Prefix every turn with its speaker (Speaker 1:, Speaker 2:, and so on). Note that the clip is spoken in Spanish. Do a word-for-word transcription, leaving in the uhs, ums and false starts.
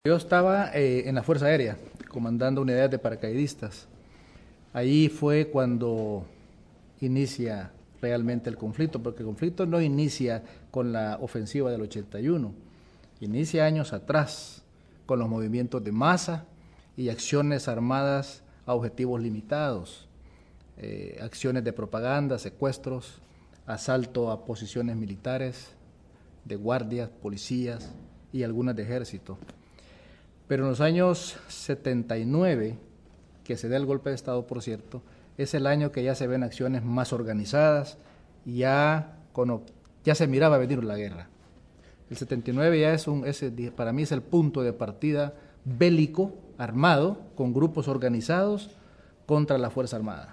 Speaker 1: Yo estaba eh, en la Fuerza Aérea, comandando unidades de paracaidistas. Ahí fue cuando inicia realmente el conflicto, porque el conflicto no inicia con la ofensiva del ochenta y uno, inicia años atrás, con los movimientos de masa y acciones armadas a objetivos limitados, eh, acciones de propaganda, secuestros, asalto a posiciones militares, de guardias, policías y algunas de ejército. Pero en los años setenta y nueve, que se da el golpe de Estado, por cierto, es el año que ya se ven acciones más organizadas y ya, con, ya se miraba venir la guerra. El setenta y nueve ya es un, ese, para mí es el punto de partida bélico, armado, con grupos organizados contra la Fuerza Armada.